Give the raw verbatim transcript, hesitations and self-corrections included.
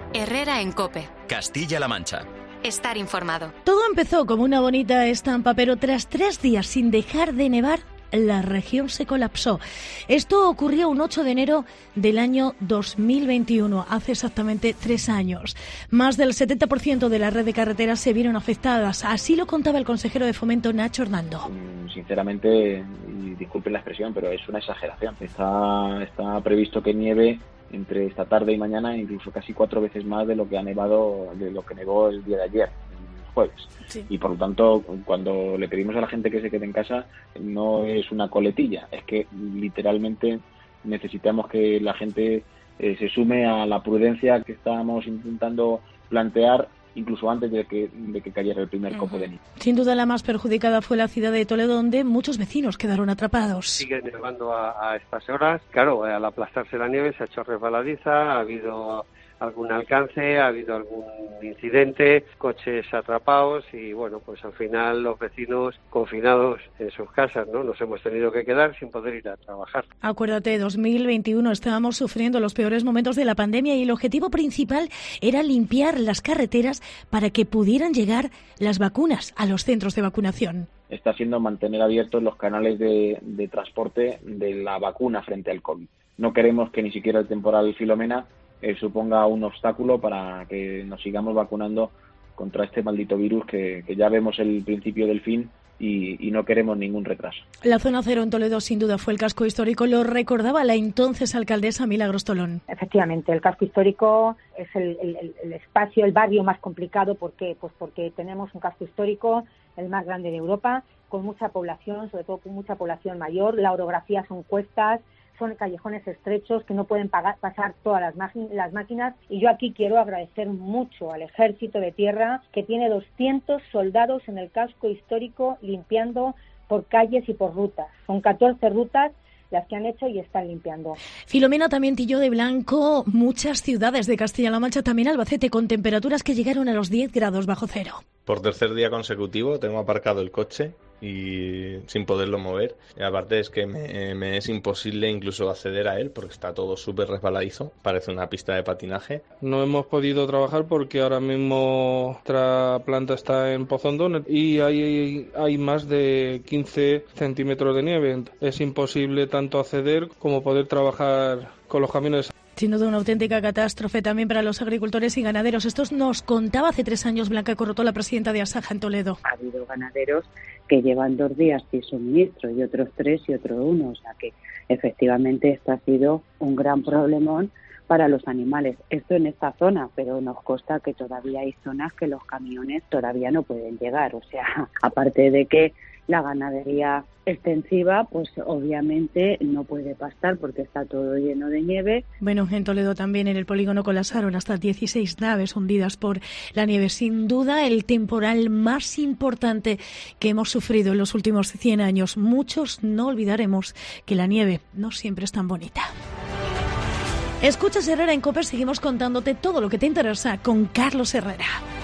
Herrera en COPE. Castilla-La Mancha. Estar informado. Todo empezó como una bonita estampa, pero tras tres días sin dejar de nevar, la región se colapsó. Esto ocurrió un ocho de enero del año dos mil veintiuno, hace exactamente tres años. Más del setenta por ciento de la red de carreteras se vieron afectadas. Así lo contaba el consejero de Fomento, Nacho Hernando. Sinceramente, y disculpen la expresión, pero es una exageración. Está, está previsto que nieve entre esta tarde y mañana, incluso casi cuatro veces más de lo que ha nevado, de lo que nevó el día de ayer, el jueves. Sí. Y por lo tanto, cuando le pedimos a la gente que se quede en casa, no es una coletilla, es que literalmente necesitamos que la gente eh, se sume a la prudencia que estábamos intentando plantear incluso antes de que, de que cayera el primer uh-huh. copo de nieve. Sin duda la más perjudicada fue la ciudad de Toledo, donde muchos vecinos quedaron atrapados. Sigue nevando a, a estas horas. Claro, al aplastarse la nieve se ha hecho resbaladiza, ha habido algún alcance, ha habido algún incidente, coches atrapados y bueno, pues al final los vecinos confinados en sus casas, ¿no? Nos hemos tenido que quedar sin poder ir a trabajar. Acuérdate, dos mil veintiuno estábamos sufriendo los peores momentos de la pandemia y el objetivo principal era limpiar las carreteras para que pudieran llegar las vacunas a los centros de vacunación. Está siendo mantener abiertos los canales de, de transporte de la vacuna frente al COVID. No queremos que ni siquiera el temporal Filomena Eh, suponga un obstáculo para que nos sigamos vacunando contra este maldito virus que, que ya vemos el principio del fin y, y no queremos ningún retraso. La zona cero en Toledo sin duda fue el casco histórico, lo recordaba la entonces alcaldesa Milagros Tolón. Efectivamente, el casco histórico es el, el, el espacio, el barrio más complicado. ¿Por qué? Pues porque tenemos un casco histórico, el más grande de Europa, con mucha población, sobre todo con mucha población mayor. La orografía son cuestas, son callejones estrechos que no pueden pagar, pasar todas las, máqin- las máquinas y yo aquí quiero agradecer mucho al Ejército de Tierra, que tiene doscientos soldados en el casco histórico limpiando por calles y por rutas. Son catorce rutas las que han hecho y están limpiando. Filomena también tilló de blanco muchas ciudades de Castilla-La Mancha, también Albacete, con temperaturas que llegaron a los diez grados bajo cero. Por tercer día consecutivo tengo aparcado el coche y sin poderlo mover. Y aparte es que me, me es imposible incluso acceder a él porque está todo súper resbaladizo, parece una pista de patinaje. No hemos podido trabajar porque ahora mismo nuestra planta está en Pozondón y hay, hay más de quince centímetros de nieve. Es imposible tanto acceder como poder trabajar con los camiones. Sin duda una auténtica catástrofe también para los agricultores y ganaderos. Esto nos contaba hace tres años Blanca Corrotó, la presidenta de Asaja en Toledo. Ha habido ganaderos que llevan dos días sin suministro y otros tres y otro uno. O sea que efectivamente esto ha sido un gran problemón para los animales. Esto en esta zona, pero nos consta que todavía hay zonas que los camiones todavía no pueden llegar. O sea, aparte de que la ganadería extensiva, pues obviamente no puede pastar porque está todo lleno de nieve. Bueno, en Toledo también en el polígono colapsaron hasta dieciséis naves hundidas por la nieve. Sin duda el temporal más importante que hemos sufrido en los últimos cien años. Muchos no olvidaremos que la nieve no siempre es tan bonita. Escuchas Herrera en COPE, seguimos contándote todo lo que te interesa con Carlos Herrera.